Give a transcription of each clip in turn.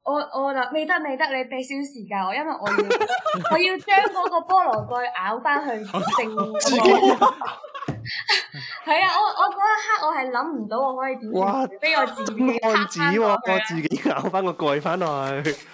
我就未得，你俾少時間我，因為我要將嗰個菠蘿蓋咬翻去正嗰個。係啊，我嗰一刻我係諗唔到我可以點算，俾我自己案子喎，我自己咬翻個蓋翻落去。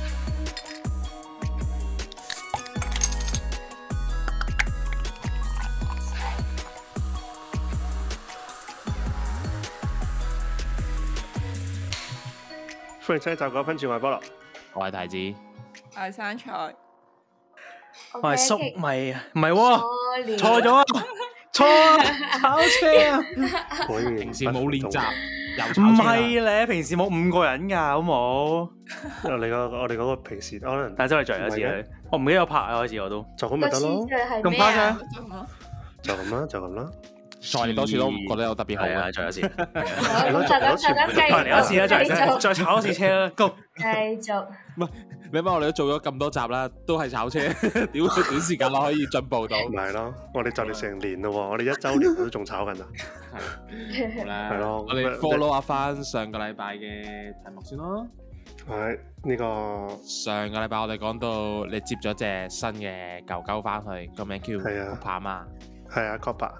歡迎收睇《9分轉壞菠蘿》， 我係提子， 我係生菜， 我係粟米啊，唔係喎，錯咗啊，錯炒車啊！ 平時冇練習，又炒車唔係咧，平時冇5個人㗎，好冇？ 我哋嗰個平時可能， 但係真係再有一次咧，我唔記得有拍啊，開始我都就咁咪得咯， 咁誇張， 就咁啦。 再嚟多次都唔覺得有特別好啊！再一次， 嚟一次啦，再炒多次車啦，Go！ 繼續。 唔係，你諗我哋都做咗咁多集啦，都係炒車，屌短時間內可以進步到。 唔係咯，我哋就嚟成年咯喎，我哋1週年都仲炒緊啊！ 係，好啦， 係咯， 我哋 follow 下翻上個禮拜嘅題目先咯。 係呢個上個禮拜我哋講到你接咗隻新嘅狗狗翻去，個名叫 Cooper 啊嘛。 係啊 ，Cooper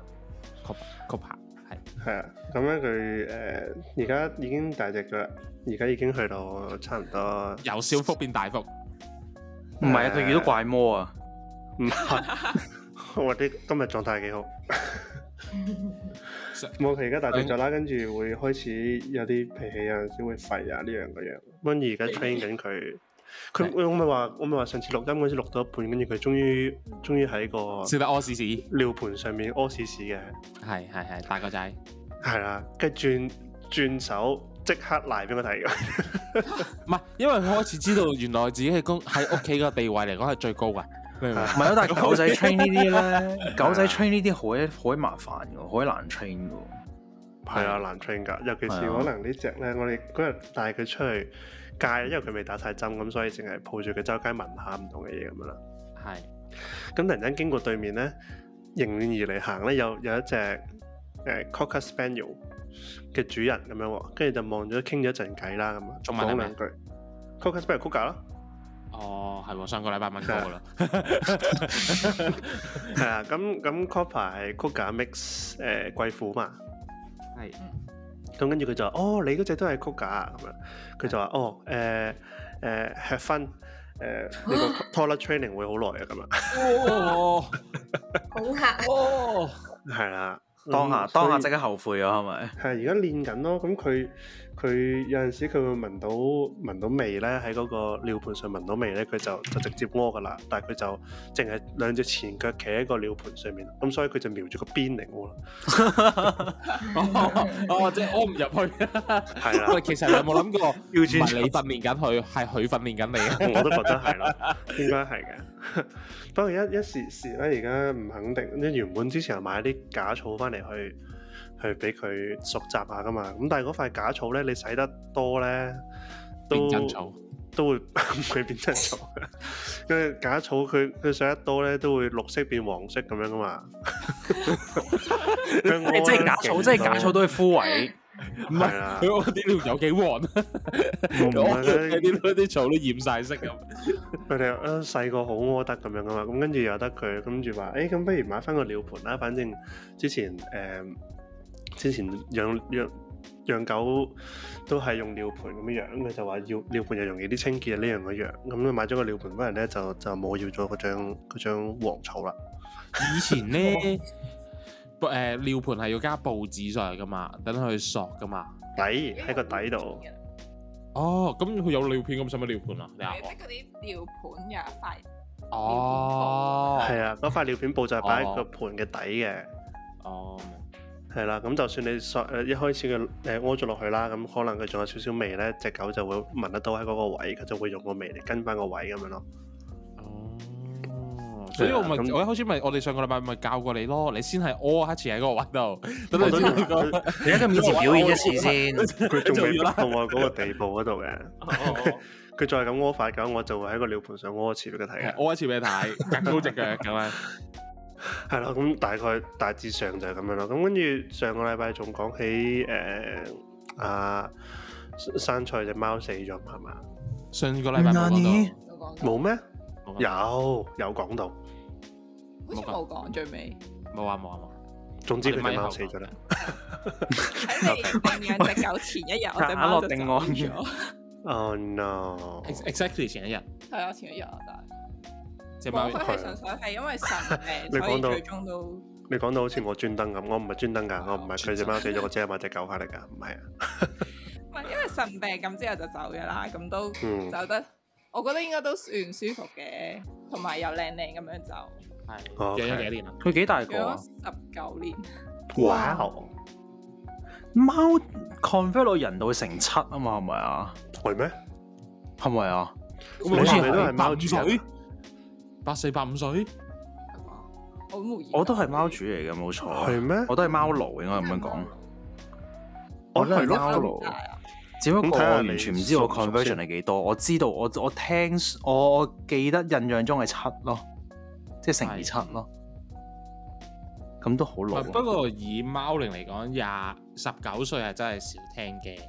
係啊，咁咧佢而家已經大隻咗啦，而家已經去到差唔多由小幅變大幅， 唔係啊，佢遇到怪魔啊， 唔係，我啲今日狀態幾好，冇佢而家大隻咗啦，跟住會開始有啲脾氣，有陣時會吠啊呢樣嗰樣，跟住而家 train 緊佢。我咪話上次錄音嗰時錄到一半，跟住佢終於喺個識得屙屎屎尿盤上面屙屎屎嘅， 係大個仔， 係啦，跟住轉手即刻賴俾我睇嘅， 唔係因為佢開始知道原來自己喺屋企個地位嚟講係最高噶，明唔明？ 唔係啊，但係狗仔 train 呢啲咧，狗仔 train 呢啲好麻煩嘅，好難 train 嘅。 係啊，難 train 㗎，尤其是可能呢隻咧，我哋嗰日帶佢出去街，因為佢未打晒針，咁所以淨係抱住佢周街聞下唔同嘅嘢咁樣啦。係。咁突然間經過對面咧，迎面而嚟行咧，有一隻Cocker Spaniel 嘅主人咁樣喎，跟住就望咗傾咗一陣偈啦，咁啊，講兩句。Cocker Spaniel Cougar 咯。 哦，係喎，上個禮拜問過啦。 係啊，咁 Cooper 係 Cougar Mix 貴婦嘛。係。咁跟住佢就話：哦，你嗰隻都係 Cougar咁樣。佢就話：哦，吃分，你個 toddler training 會好耐啊咁啊。 哦， 好嚇。 哦， 係啦， 當下即刻後悔啊，係咪？ 係而家練緊咯。咁佢有陣時佢會聞到味咧，喺嗰個尿盤上聞到味咧，佢就直接屙噶啦。但係佢就淨係兩隻前腳企喺個尿盤上面，咁所以佢就瞄住個邊嚟屙啦。 哦，即係屙唔入去。 係啦。 喂，其實你有冇諗過，唔係你訓練緊佢，係佢訓練緊你啊？ 我都覺得係咯，應該係嘅。不過一時咧，而家唔肯定。即原本之前係買啲假草翻嚟去俾佢熟習下噶嘛，咁但係嗰塊假草咧，你洗得多咧， 變真草都會唔會變真草嘅，因為假草佢洗得多咧，都會綠色變黃色咁樣噶嘛。 即係假草都會枯萎， 唔係啦，佢啲尿有幾黃啊？啲草都染晒色咁。 佢哋細個好屙得咁樣噶嘛，咁跟住又得佢，跟住話咁不如買翻個尿盤啦，反正之前養狗都係用尿盤咁樣樣，佢就話要尿盤又容易啲清潔呢樣嗰樣，咁佢買咗個尿盤翻嚟咧就冇要咗嗰張黃草啦。 以前咧尿盤係要加報紙上嚟噶嘛，等佢索噶嘛， 底喺個底度。 哦，咁佢有尿片咁使乜尿盤啊？你即係嗰啲尿盤有一塊。 哦， 係啊，嗰塊尿片布就係擺喺個盤嘅底嘅。 哦。 係啦，咁就算你一開始嘅屙咗落去啦，咁可能佢仲有少少味咧，隻狗就會聞得到喺嗰個位，佢就會用個味嚟跟翻個位咁樣咯。 哦，所以我一開始我哋上個禮拜咪教過你咯，你先係屙一次喺嗰個位度， 你喺佢面前表演一次先， 佢仲未到我嗰個地步嗰度嘅。佢再咁屙法咁，我就會喺個尿盤上屙一次俾佢睇嘅， 屙一次俾你睇，趌高隻腳咁樣。 係啦，咁大致上就係咁樣咯。咁跟住上個禮拜仲講起生菜隻貓死咗係嘛？ 上個禮拜冇講到， 冇咩？有講到， 好似冇講最尾。 冇啊。 總之佢隻貓死咗啦。 喺你定養隻狗前一日，我隻貓就走咗。 Oh no！ Exactly 前一日。 係啊，前一日啊， 隻貓佢係純粹係因為腎病，所以最終都。 你講到好似我專登咁，我唔係專登㗎，我唔係佢隻貓死咗，我即係買隻狗翻嚟㗎，唔係啊。 唔係因為腎病咁之後就走咗啦，咁都走得，我覺得應該都算舒服嘅，同埋又靚靚咁樣走。 係養咗幾年啊？ 佢幾大個啊 ？19年。 哇！ 貓 convert 到人到成7啊嘛，係咪啊？ 係咩？ 係咪啊？ 咁好似都係貓主人 ，84、85歲。 我都係貓主嚟嘅，冇錯。 係咩？ 我都係貓奴，應該咁樣講。 我都係貓奴，只不過我完全唔知我 conversion 係幾多。我知道我記得印象中係7咯，即係乘以7咯。咁都好老。 不過以貓齡嚟講，19歲係真係少聽嘅。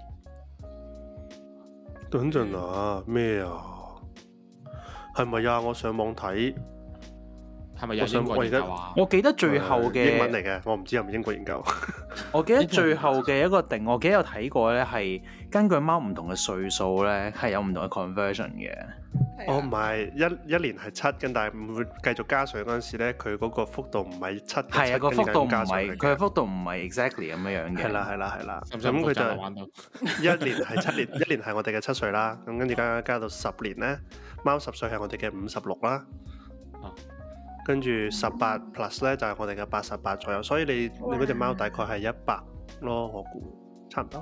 等陣啊，咩啊？係咪啊？我上網睇。 係咪有英國研究啊？ 我記得最後嘅英文嚟嘅，我唔知係咪英國研究。 我記得最後嘅一個定，我記得有睇過咧，係根據貓唔同嘅歲數咧，係有唔同嘅 conversion 嘅。 我唔係一年係7，跟但係唔會繼續加稅嗰陣時咧，佢嗰個幅度唔係7。 係啊，個幅度唔係，佢嘅幅度唔係 exactly 咁樣嘅。 係啦。咁佢就1年係7年，1年係我哋嘅7歲啦。咁跟住加到10年咧，貓10歲係我哋嘅56啦。跟住18 plus 咧就係我哋嘅88左右，所以你嗰隻貓大概係100咯，我估差唔多。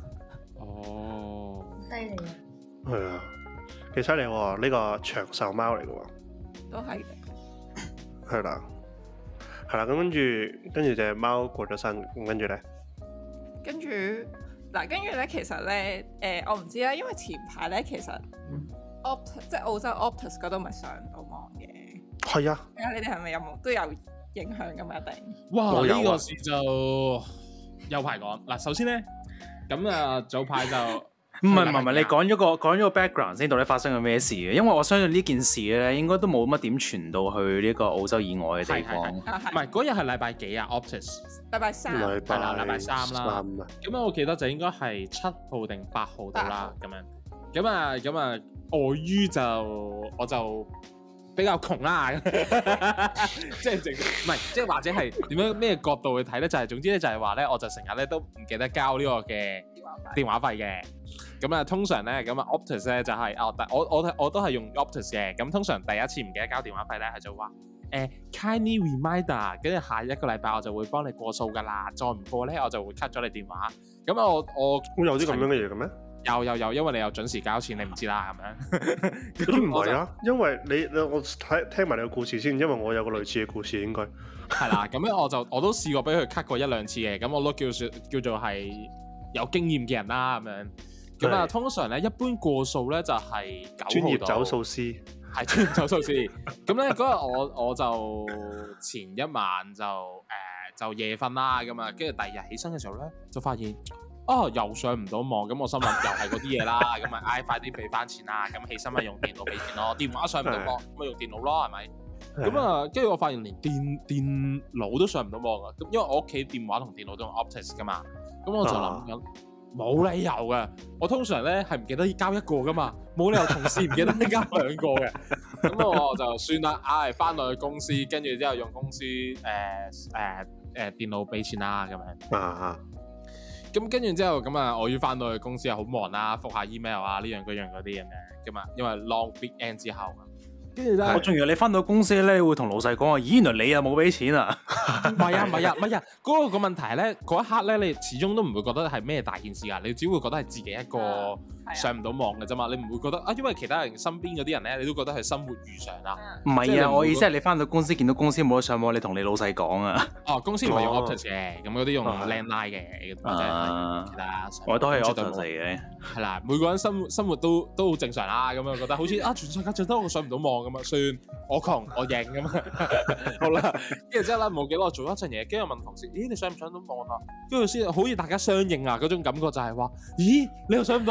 哦， 犀利啊！ 係啊，幾犀利喎！呢個長壽貓嚟嘅喎， 都係嘅。 係啦，咁跟住隻貓過咗身，咁跟住咧， 跟住咧，其實咧，我唔知啦，因為前排咧，其實即係澳洲 Optus 嗰度咪上唔到網嘅。 係啊， 你哋係咪都有影響㗎嘛？一定。 哇！呢個事就有排講嗱。首先咧，咁啊早排就唔係，你講咗個 background 先，到底發生咗咩事嘅？因為我相信呢件事咧，應該都冇乜點傳到去呢個澳洲以外嘅地方。 唔係嗰日係禮拜幾啊 ？Optus 禮拜3， 係啦，禮拜3啦。咁我記得就應該係7號定8號到啦，咁樣。咁啊，礙於我就比較窮啦，即係唔係，即係或者係點樣咩角度去睇咧？就係總之咧，就係話咧，我就成日咧都唔記得交呢個嘅電話費嘅。咁啊，通常咧，咁啊 Optus 咧就係我都係用 Optus 嘅。咁通常第一次唔記得交電話費咧，佢就話kindly reminder， 跟住下一個禮拜我就會幫你過數㗎啦。再唔過咧，我就會 cut 咗你電話。咁我會有啲咁樣嘅嘢嘅咩？ 有，因為你有準時交錢，你唔知啦，咁樣。 咁唔係啊，因為我聽埋你個故事先，因為我有個類似嘅故事應該。係啦，咁樣我都試過俾佢 cut 過1-2次嘅，咁我都叫做係有經驗嘅人啦，咁樣。咁啊，通常咧一般過數咧就係9號。專業走數師。係專業走數師。咁咧嗰日我就前一晚就夜瞓啦，咁啊，跟住第二日起身嘅時候咧就發現。又上唔到網，咁我心諗又係嗰啲嘢啦，咁咪嗌快啲俾翻錢啦，咁起身咪用電腦俾錢咯，電話上唔到網，咁咪用電腦咯，係咪？咁啊，跟住我發現連電腦都上唔到網啊，咁因為我屋企電話同電腦都用 Optus 噶嘛，咁我就諗緊冇理由嘅，我通常咧係唔記得交一個噶嘛，冇理由同事唔記得交2個嘅，咁我就算啦，翻到去公司，跟住之後用公司電腦俾錢啦，咁樣。咁跟住之後，咁啊，我要翻到去公司又好忙啦，覆下 email 啊，呢樣嗰樣嗰啲咁樣，咁啊，因為 long weekend 之後，跟住咧， 我仲以為你翻到公司咧，會同老細講話，咦，原來你又冇俾錢啊？ 唔係啊，嗰個問題咧，嗰一刻咧，你始終都唔會覺得係咩大件事啊，你只會覺得係自己一個上唔到網嘅啫嘛，你唔會覺得因為其他人身邊嗰啲人咧，你都覺得係生活如常啦。 唔係啊，我意思係你翻到公司見到公司冇得上網，你同你老細講啊。 公司唔係用 Optus 嘅，咁嗰啲用 landline 嘅，或者係其他。 我都係 Optus 嚟嘅。 係啦，每個人生活都好正常啦，咁樣覺得好似全世界最多我上唔到網咁啊，算我窮我認咁啊。好啦，跟住之後咧冇幾耐做一陣嘢，跟住問同事：咦，你上唔上到網啊？跟住先好似大家相應啊，嗰種感覺就係話：咦，你又上唔到啊？我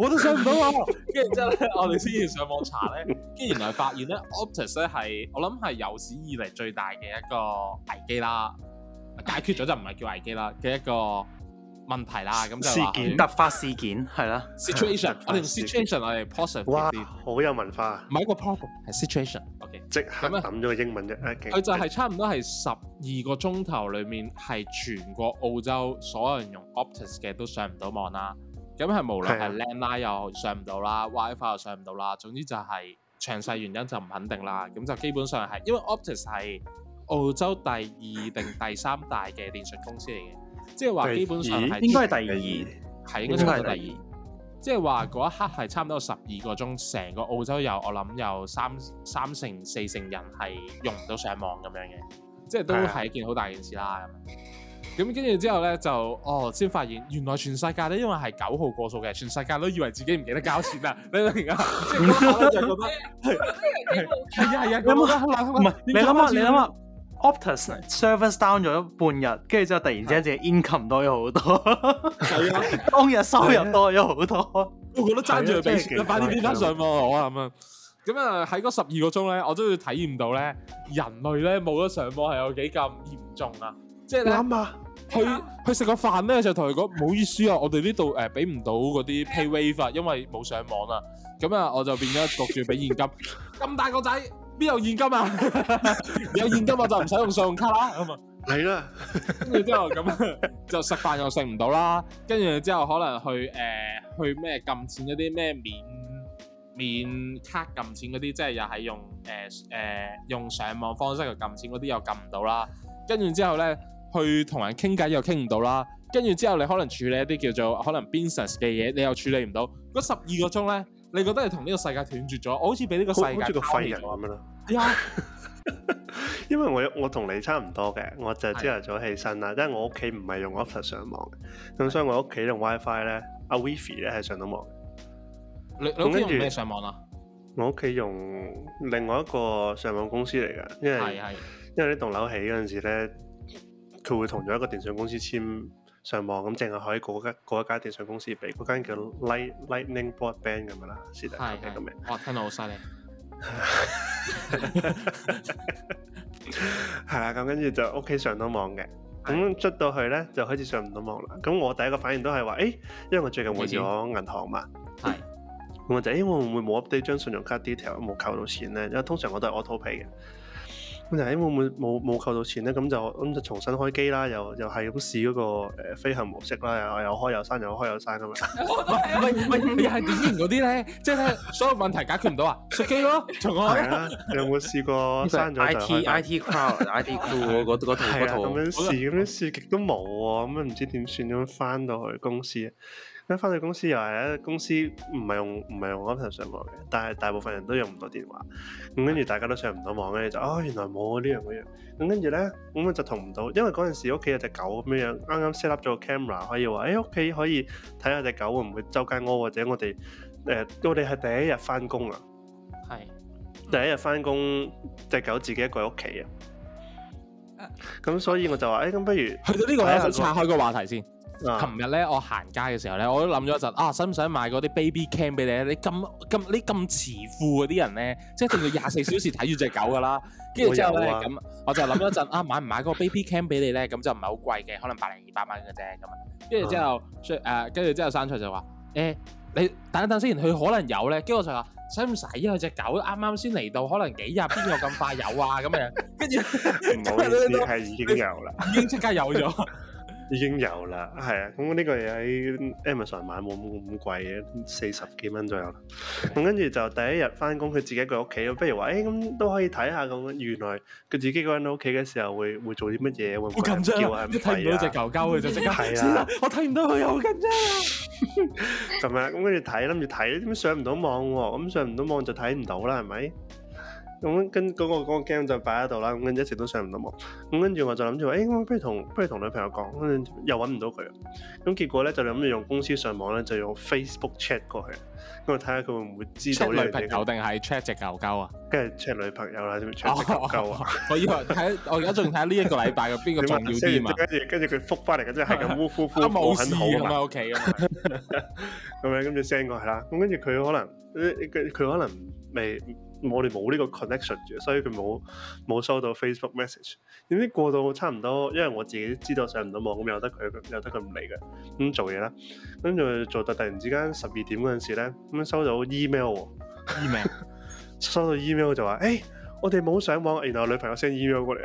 都上唔到喎。跟住之後咧，我哋先至上網查咧，跟住原來發現咧 Optus 咧係我諗係有史以嚟最大嘅一個危機啦，解決咗就唔係叫危機啦嘅一個問題啦。咁就話突發事件係啦 ，situation 我哋 situation 我哋 positive 哇啲， 好有文化， 唔係一個 problem 係 situation。OK， 即刻抌咗個英文啫。 佢就係差唔多係12個鐘頭裡面係全國澳洲所有人用 Optus 嘅都上唔到網啦。咁係無論係 landline 又上唔到啦 ，WiFi 又上唔到啦，總之就係詳細原因就唔肯定啦。咁就基本上係因為 Optus 係澳洲第2定第3大嘅電信公司嚟嘅，即係話基本上係應該係第2， 係應該差唔多第2。即係話嗰一刻係差唔多12個鐘，成個澳洲有我諗有三成4成人係用唔到上網咁樣嘅，即係都係一件好大件事啦。咁跟住之後咧就先發現原來全世界咧因為係9號過數嘅，全世界都以為自己唔記得交錢啊！你明唔明啊？即係嗰下咧就覺得係啊， 唔係你諗下 Optus service down 咗半日，跟住之後突然之間自己 income 多咗好多， 係啊， 當日收入多咗好多， 我覺得爭住俾錢，快啲俾翻上網我咁樣。咁啊喺嗰12個鐘咧，我都要體驗到咧人類咧冇咗上網係有幾咁嚴重啊！即係咧，去食個飯咧就同佢講唔好意思啊，我哋呢度俾唔到嗰啲 PayWave 啊，因為冇上網啊。咁啊，我就變咗焗住俾現金。咁大個仔邊有現金啊？有現金我就唔使用信用卡啦。咁啊， 係啦。 跟住之後咁就食飯又食唔到啦。跟住之後可能去咩撳錢嗰啲咩免卡撳錢嗰啲，即係又係用上網方式去撳錢嗰啲又撳唔到啦。跟住之後咧，去同人傾偈又傾唔到啦。跟住之後你可能處理一啲叫做可能 business 嘅嘢，你又處理唔到。嗰12個鐘咧，你覺得係同呢個世界斷絕咗？我好似俾呢個世界好似個廢人咁樣咯。係啊，因為我同你差唔多嘅，我就朝頭早起身啦，因為我屋企唔係用 Optus 上網嘅，咁所以我屋企用 WiFi 咧，阿 Wifi 咧係上到網嘅。 你屋企用咩上網啊？ 我屋企用另外一個上網公司嚟㗎，因為呢棟樓起嗰陣時咧，佢會同咗一個電信公司簽上網，咁淨係可以嗰一間電信公司俾，嗰間叫 Lightning Broadband 咁樣啦，是但嘅咁名。 哇，聽到好犀利！ 係啦，咁跟住就屋企上到網嘅，咁出到去咧就開始上唔到網啦。咁我第一個反應都係話，因為我最近換咗銀行嘛，係，咁我就我會唔會冇 update 張信用卡 detail 冇扣到錢咧？因為通常我都係 auto pay 嘅。咁就會唔會冇扣到錢咧？咁就重新開機啦，又係咁試嗰個飛行模式啦，又開又閂，又開又閂咁樣。 唔你係典型嗰啲咧，即係咧所有問題解決唔到啊，熄機咯，重開。 係啦，有冇試過閂咗就開 ？IT Crowd 嗰套咁樣試極都冇喎，咁唔知點算，咁翻到去公司。咁翻到公司又係咧，公司唔係用 Optus 上網嘅，但係大部分人都用唔到電話，咁跟住大家都上唔到網咧，就原來冇呢樣嗰樣，咁跟住咧，咁就同唔到，因為嗰陣時屋企有隻狗咁樣，啱啱 set up 咗個 camera，可以話屋企可以睇下隻狗會唔會周街屙，或者我哋係第一日翻工啊，係第一日翻工，隻狗自己一個喺屋企啊，咁所以我就話咁不如去到呢個咧，就拆開個話題先。琴日咧，我行街嘅時候咧，我都諗咗一陣使唔使買嗰啲 baby cam 俾你？你咁慈父嗰啲人咧，即係一定要24小時睇住隻狗噶啦。跟住之後咧，咁我就諗咗一陣買唔買嗰個 baby cam 俾你咧？咁就唔係好貴嘅，可能100-200蚊嘅啫咁啊。跟住之後生菜就話你等一等先，佢可能有咧。跟住我就話使唔使啊？隻狗啱啱先嚟到，可能幾日邊有咁快有啊？咁樣跟住唔好意思，係已經有啦， 已經即刻有咗。 已經有啦，係啊，咁呢個嘢喺 Amazon 買冇咁貴嘅，40幾蚊左右啦。咁跟住就第一日翻工，佢自己一個屋企，不如話咁都可以睇下咁。原來佢自己一個人喺屋企嘅時候會做啲乜嘢？會唔會好緊張啊？ 睇唔到隻狗狗佢就即刻係啊！ 我睇唔到佢又好緊張啊！ 咁啊，咁跟住諗住睇，點解上唔到網喎？咁上唔到網就睇唔到啦，係咪？ 咁跟嗰個 game 就擺喺度啦，咁跟住一直都上唔到網。咁跟住我就諗住話，我不如同女朋友講，又揾唔到佢。咁結果咧就諗住用公司上網咧，就用 Facebook chat 過去。咁我睇下佢會唔會知道呢樣嘢。 check 女朋友定係 check 隻狗狗啊？ 跟住 check 女朋友啦，check 隻狗狗啊！ 我以為我而家仲睇下呢一個禮拜嘅邊個重要啲嘛？ 跟住佢覆翻嚟嘅，即係係咁呼冇事咁喺屋企啊嘛。 咁樣跟住 send 過去啦。咁跟住佢可能未。我哋冇呢個 connection 嘅，所以佢冇收到 Facebook message。點知過到差唔多，因為我自己知道上唔到網，咁由得佢唔嚟嘅，咁做嘢啦。跟住做到突然之間12點嗰陣時咧，咁收到 email 收到 email 就話我哋冇上網，然後女朋友 send email 過嚟，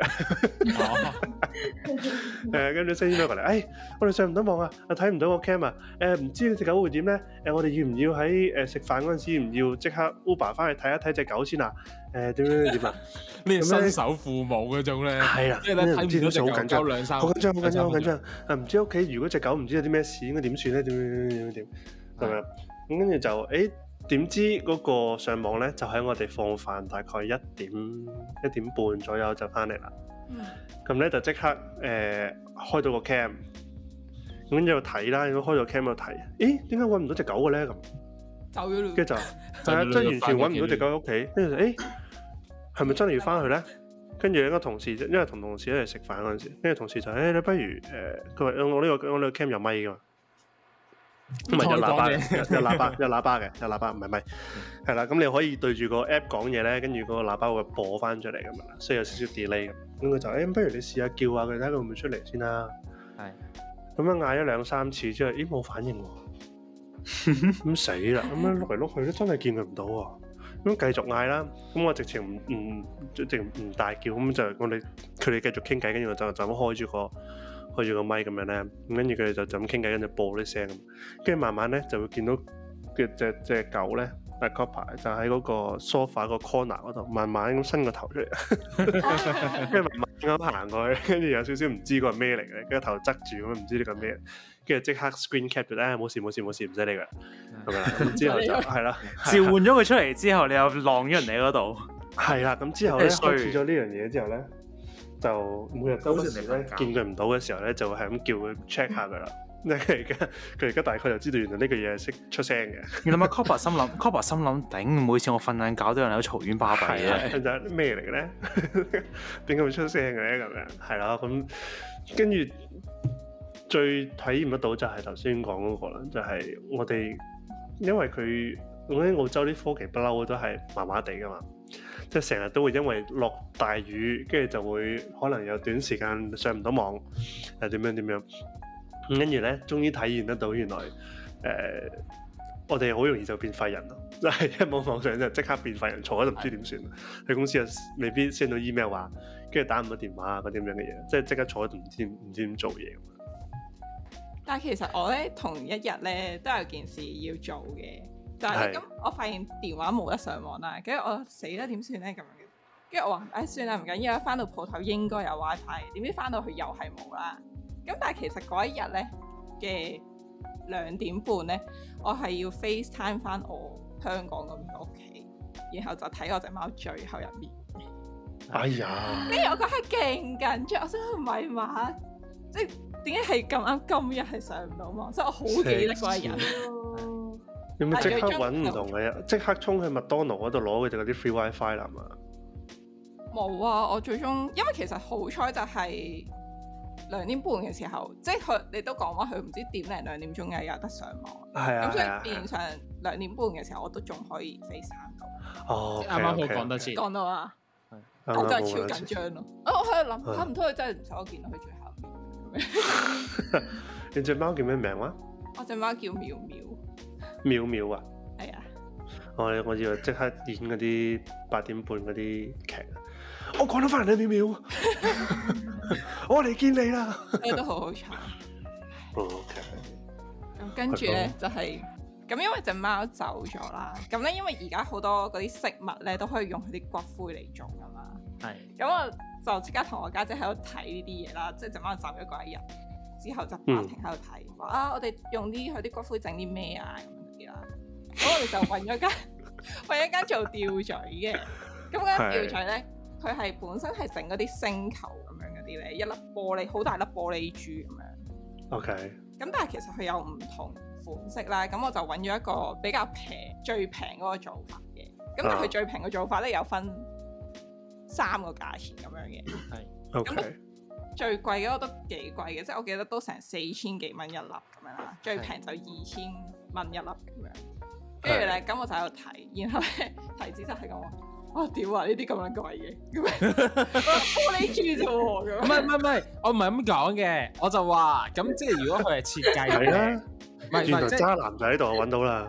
跟住 send email 過嚟，我哋上唔到網啊，睇唔到個 cam 啊，唔知隻狗會點咧？我哋要唔要喺食飯嗰陣時唔要即刻 Uber 翻去睇一睇隻狗先啊？點啊？ 呢新手父母嗰種咧，係啊，即係咧睇唔到隻狗好緊張，唔知屋企如果隻狗唔知有啲咩事應該點算咧？點咁樣？咁跟住就點知嗰個上網咧，就喺我哋放飯大概1點半左右就翻嚟啦。咁咧就即刻開到個 cam， 咁跟住就睇啦。如果開到 cam 就睇，點解揾唔到隻狗嘅咧？咁走咗咯。 跟住就係啊，真係完全揾唔到隻狗喺屋企。跟住就係咪真係要翻去咧？跟住一個同事，因為同同事一齊食飯嗰陣時，跟住同事就你不如佢話我呢個 cam 有咪㗎嘛。唔係有喇叭嘅，有喇叭唔係咪？係啦，咁你可以對住個 app 講嘢咧，跟住個喇叭會播翻出嚟咁樣，所以有少少 delay 咁。咁佢就不如你試下叫下佢睇佢會唔會出嚟先啦。係。咁樣嗌咗2-3次之後，冇反應喎。咁死啦！咁樣碌嚟碌去都真係見佢唔到喎。咁繼續嗌啦。咁我直情唔大叫，咁就佢哋繼續傾偈，跟住我就咁開住個咪咁樣咧，咁跟住佢哋就咁傾偈，跟住播啲聲咁，跟住慢慢咧就會見到嘅隻狗咧，阿 Copper 就喺嗰個 sofa 個 corner 嗰度，慢慢咁伸個頭出嚟，跟住慢慢咁行過去，跟住有少少唔知個係咩嚟嘅，跟住頭側住咁樣唔知呢個咩，跟住即刻 screen cap 咗，冇事唔使理㗎，咁樣之後就係啦， 召喚咗佢出嚟之後，你又晾咗人哋嗰度， 係啦，咁之後咧開始咗呢樣嘢之後咧。就每日都時咧見佢唔到嘅時候咧，就係咁叫佢 check 下佢啦。佢而家大概就知道原來呢個嘢係識出聲嘅。 你諗下 Copper 心諗頂，每次我瞓晏覺都有人喺度嘈冤巴閉嘅。 其實咩嚟嘅咧？點解會出聲嘅咧？咁樣係啦，咁跟住最體驗得到就係頭先講嗰個啦，就係我哋因為我喺澳洲啲科技不嬲都係麻麻地噶嘛。即係成日都會因為落大雨，跟住就會可能有短時間上唔到網，點樣咁跟住咧，終於體驗得到原來我哋好容易就變廢人咯，即係一冇網上就即刻變廢人，坐喺度唔知點算。喺公司又未必 send 到 email 話，跟住打唔到電話嗰啲咁樣嘅嘢，即係即刻坐喺度唔知點做嘢。 但係其實我咧同一日咧都有件事要做嘅。就係咁，我發現電話冇得上網啦，跟住我死啦點算咧咁樣，跟住我話算啦唔緊要，翻到鋪頭應該有 WiFi，點知翻到去又係冇啦。咁但係其實嗰一日咧嘅2點半咧，我係要 FaceTime 翻我香港嗰邊嘅屋企，然後就睇我隻貓最後入面。 哎呀！ 跟住我覺得勁緊張，我想唔係嘛，即係點解係咁啱今日係上唔到網，所以我好記得嗰一日。 有冇即刻揾唔同嘅嘢？即刻衝去麥當勞嗰度攞佢哋嗰啲 free WiFi 啦嘛？ 冇啊！我最終因為其實好彩就係2點半嘅時候，即係佢你都講話佢唔知1點零2點鐘有得上網。係啊，咁所以變相2點半嘅時候我都仲可以 FaceTime 到。 哦， 啱啱好講得切。 講到啊，我真係超緊張咯！我喺度諗，唔通佢真係唔使我見到佢最後面？ 你隻貓叫咩名話？ 我隻貓叫妙妙。 妙妙啊！ 係啊！ 我要即刻演嗰啲8點半嗰啲劇。我趕到翻嚟啦，妙妙！我嚟見你啦！ 你都好慘。 OK。 咁跟住咧就係咁，因為隻貓走咗啦。咁咧因為而家好多嗰啲飾物咧都可以用佢啲骨灰嚟做噶嘛。係。咁我就即刻同我家姐喺度睇呢啲嘢啦，即係隻貓走咗嗰一日之後就不停喺度睇，話我哋用佢啲骨灰整啲咩啊？咁我哋就揾咗間做吊嘴嘅， 咁嗰間吊墜咧，佢係本身係整嗰啲星球咁樣嗰啲咧，一粒玻璃好大粒玻璃珠咁樣。 OK。 咁但係其實佢有唔同款式啦，咁我就揾咗一個比較最平嗰個做法嘅。咁但係佢最平嘅做法咧有分3個價錢咁樣嘅。係。 OK。 最貴嘅我都幾貴嘅，即係我記得都成4000幾蚊一粒咁樣啦，最平就2000蚊一粒咁樣。跟住咧，咁我就喺度睇，然後咧提子就係咁話：哇屌啊！呢啲咁樣貴嘅，玻璃珠啫喎！ 唔係，我唔係咁講嘅，我就話咁即係如果佢係設計嘅， 唔係原來渣男就喺度，我揾到啦。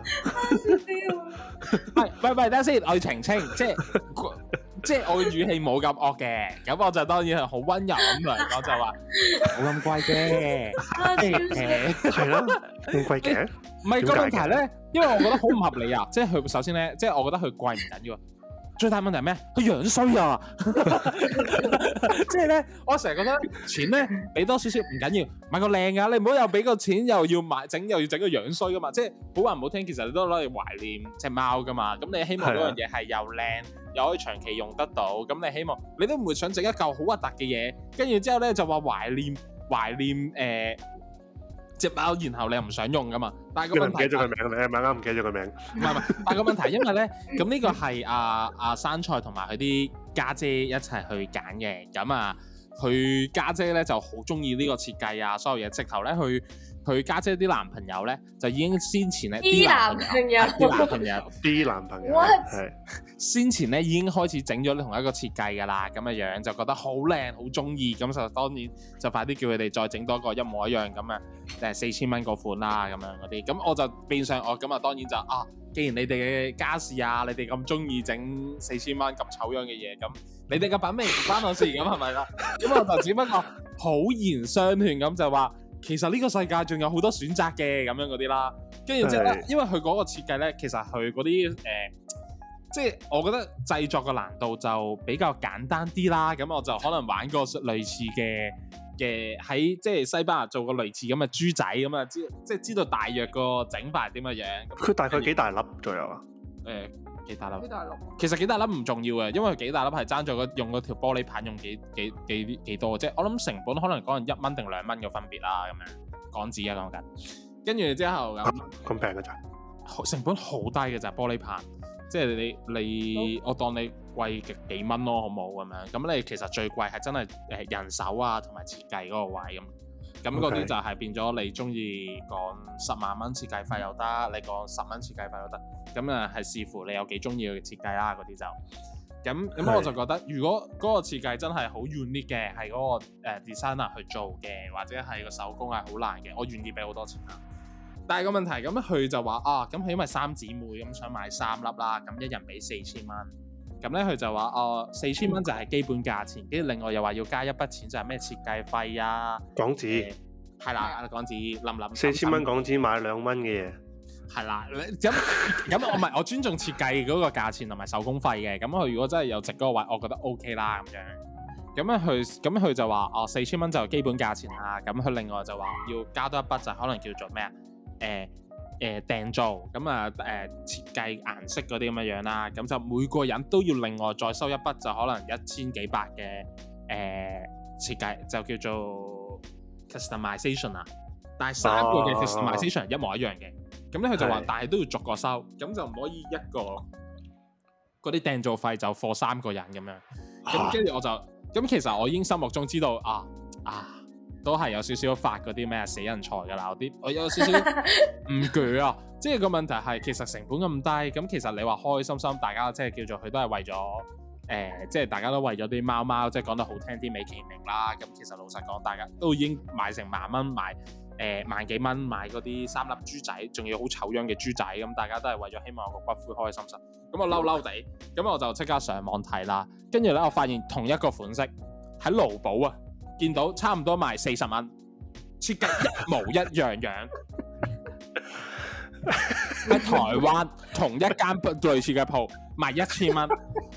唔係，等下先，我要澄清，即係我嘅語氣冇咁惡嘅，咁我就當然係好溫柔咁嚟，我就話冇咁貴嘅， 係啦，咁貴嘅。 唔係個問題咧，因為我覺得好唔合理啊！即係佢首先咧，即係我覺得佢貴唔緊要，最大問題係咩？佢樣衰啊！即係咧，我成日覺得錢咧俾多少少唔緊要，買個靚噶，你唔好又俾個錢又要買整又要整個樣衰噶嘛！即係好話唔好聽，其實你都攞嚟懷念隻貓噶嘛。咁你希望嗰樣嘢係又靚又可以長期用得到，咁你希望你都唔會想整一嚿好核突嘅嘢，跟住之後咧就話懷念隻貓，然後你又唔想用噶嘛？但係個問題， 唔記得咗佢名，你係咪啱唔記得咗佢名？ 唔係，但係個問題，因為咧，咁呢個係阿生菜同埋佢啲家姐一齊去揀嘅，咁啊，佢家姐咧就好中意呢個設計啊，所有嘢直頭咧佢家姐啲男朋友咧就已經先前咧啲男朋友係先前咧已經開始整咗同一個設計㗎啦，咁嘅樣就覺得好靚，好中意，咁就當然就快啲叫佢哋再整多個一模一樣咁啊，4000蚊嗰款啦，咁樣嗰啲，咁我就變相我咁啊，當然就既然你哋嘅家事啊，你哋咁中意整4000蚊咁醜樣嘅嘢，咁你哋嘅品味唔關我事，咁係咪啦？咁我就只不過好言相勸咁就話。其實呢個世界仲有好多選擇嘅咁樣嗰啲啦，跟住之後咧，因為佢嗰個設計咧，其實佢嗰啲即係我覺得製作嘅難度就比較簡單啲啦。咁我就可能玩過類似嘅喺即係西班牙做過類似咁嘅豬仔咁啊，即係知道大約個整法係點嘅樣。佢大概幾大粒左右啊？ 幾大粒？其實幾大粒唔重要嘅，因為幾大粒係爭咗用嗰條玻璃棒用幾多，即係我諗成本可能講1蚊定2蚊嘅分別啦，咁樣港紙啊講緊。跟住之後咁平嘅咋？ 成本好低嘅咋玻璃棒，即係你我當你貴極幾蚊咯，好冇咁樣。咁你其實最貴係真係人手啊同埋設計嗰個位咁。咁嗰啲就係變咗你中意講10萬蚊設計費又得，你講10蚊設計費都得。咁啊係視乎你有幾中意嘅設計啦，嗰啲就咁我就覺得，如果嗰個設計真係好 unique 嘅，係嗰個designer 去做嘅，或者係個手工係好難嘅，我願意俾好多錢啦。但係個問題咁佢就話咁係因為3姊妹咁想買3粒啦，咁一人俾4000蚊。咁咧佢就話4000蚊就係基本價錢，跟住另外又話要加一筆錢就係咩設計費啊， 港紙係啦，港紙冧 4000蚊港紙買2蚊嘅嘢， 係啦。咁我尊重設計嗰個價錢同埋手工費嘅。咁佢如果真係有值嗰個位，我覺得 OK 啦咁樣。咁佢就話4000蚊就基本價錢啦。咁佢另外就話要加多一筆就可能叫做咩訂造咁啊設計顏色嗰啲咁嘅樣啦，咁就每個人都要另外再收一筆，就可能1000幾百嘅設計，就叫做 customization 啊。但係3個嘅 customization 一模一樣嘅，咁咧佢就話，但係都要逐個收，咁就唔可以一個嗰啲訂造費就貨3個人咁樣。咁跟住我就咁，其實我已經心目中知道都係有少少發嗰啲咩死人財㗎啦，我有少少唔鋸啊！即係個問題係其實成本咁低，咁其實你話開開心心，大家即係叫做佢都係為咗即係大家都為咗啲貓貓，即係講得好聽啲美其名啦。咁其實老實講，大家都已經買成10000蚊買萬幾蚊買嗰啲3粒豬仔，仲要好醜樣嘅豬仔，咁大家都係為咗希望有個骨灰開開心心。咁我嬲地，咁我就即刻上網睇啦。跟住咧，我發現同一個款式喺勞寶啊，見到差唔多賣40蚊，設計一模一樣樣。喺台灣同一間類似嘅鋪賣1000蚊。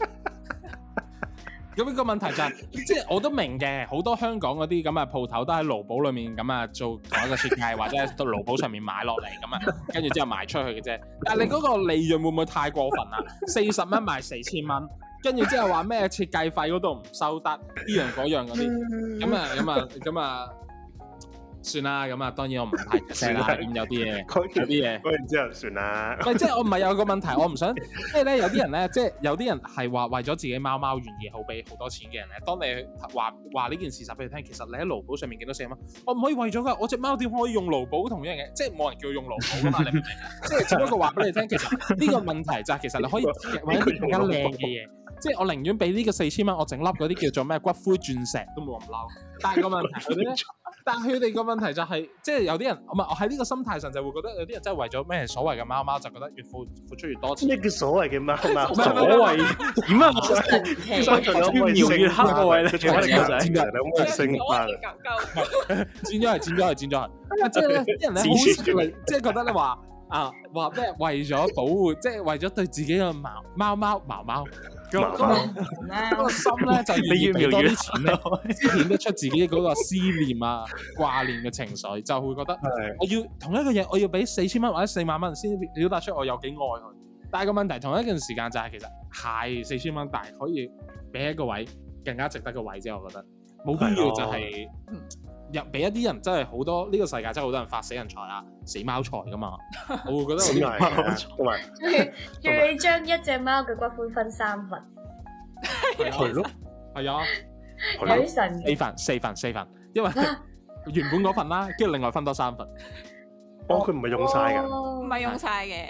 咁呢個問題就係，即係我都明嘅，好多香港嗰啲咁嘅鋪頭都喺勞寶裏面咁啊做同一個設計，或者喺勞寶上面買落嚟咁啊，跟住之後賣出去嘅啫。但係你嗰個利潤會唔會太過分啊？40蚊賣4000蚊， 跟住之後話咩設計費嗰度唔收得，呢樣嗰樣嗰啲，咁啊，算啦，咁啊當然我唔太聲啦，咁有啲嘢， 講完之後算啦。 唔係即係我唔係有個問題，我唔想即係咧有啲人咧，即係有啲人係話為咗自己貓貓願意好俾好多錢嘅人咧，當你話呢件事實俾佢聽，其實你喺勞保上面幾多4蚊，我唔可以為咗㗎，我隻貓點可以用勞保同一樣嘢，即係冇人叫佢用勞保㗎嘛，你明唔明？即係只不過話俾你聽，其實呢個問題就係其實你可以揾一啲更加靚嘅嘢。即係我寧願俾呢個4000蚊，我整粒嗰啲叫做咩骨灰鑽石都冇咁嬲。但係個問題佢哋咧，但係佢哋個問題就係，即係有啲人唔係我喺呢個心態上就會覺得有啲人真係為咗咩所謂嘅貓貓就覺得越付出越多錢。 咩叫所謂嘅貓貓？ 所謂點啊？ 所仲有越描越黑嗰位咧，仲有一個就係你可唔可以升翻？ 剪咗係。即係啲人咧好即係覺得你話咩為咗保護，即係為咗對自己嘅貓貓。嗰個心咧就願意俾多啲錢咧，顯得出自己嗰個思念啊、掛念嘅情緒，就會覺得我要同一個嘢，我要俾4000蚊或者4萬蚊先表達出我有幾愛佢。但係個問題，同一件時間就係其實係4000蚊，但係可以俾一個位更加值得嘅位啫。我覺得冇必要就係入俾一啲人真係好多呢個世界真係好多人發死人財啊、死貓財噶嘛。我會覺得死貓財，同埋叫你將一隻貓嘅骨灰分3份， 係咯， 係啊， 有啲神 4份，因為原本嗰份啦，跟住另外分多3份。 佢唔係用晒㗎， 唔係用晒嘅。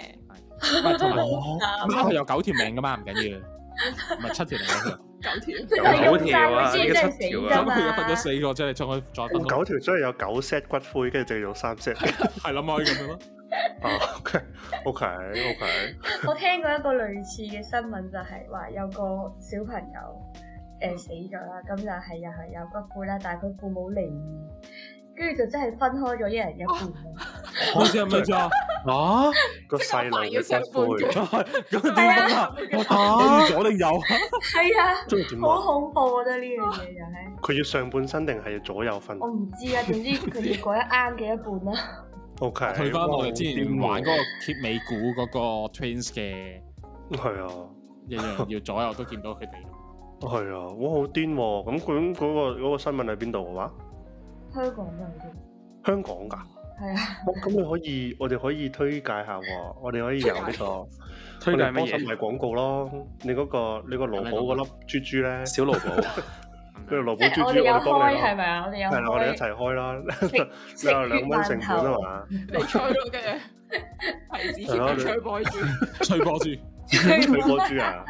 貓係有9條命㗎嘛，唔緊要，唔係7條命嗰條。 9條啊，呢個7條啊， 咁佢又分咗4個，即係再分 9條，所以有9 set 骨灰，跟住就用3 set， 係諗可以咁樣咯。 OK。 我聽過一個類似嘅新聞，就係話有個小朋友死咗啦，咁就係又係有骨灰啦，但係佢父母離異，跟住就真係分開咗一人一半。 好似係咪咋？ 個細路嘅骨灰， 咁點啊？左定右？ 係啊，好恐怖，我覺得呢樣嘢就係。 佢要上半身定係要左右分？ 我唔知啊，總之佢哋嗰一啱嘅一半啦。 OK， 去翻我哋之前玩嗰個揭尾股嗰個 Twins 嘅， 係啊， 一樣要左右都見到佢哋。 係啊，哇，好癲喎！咁佢嗰個新聞喺邊度嘅話？ 香港㗎， 香港㗎？ 係啊。 咁我哋可以推介下喎，我哋可以由呢個推介乜嘢？ 幫手賣廣告咯。你個勞保嗰粒豬豬咧，小勞保。佢勞保豬豬， 我哋有開係咪啊？我哋有開。係啦， 我哋一齊開啦。你話2蚊成本啊嘛？ 你吹咯，跟住提子貼吹波豬， 吹波豬， 吹波豬啊！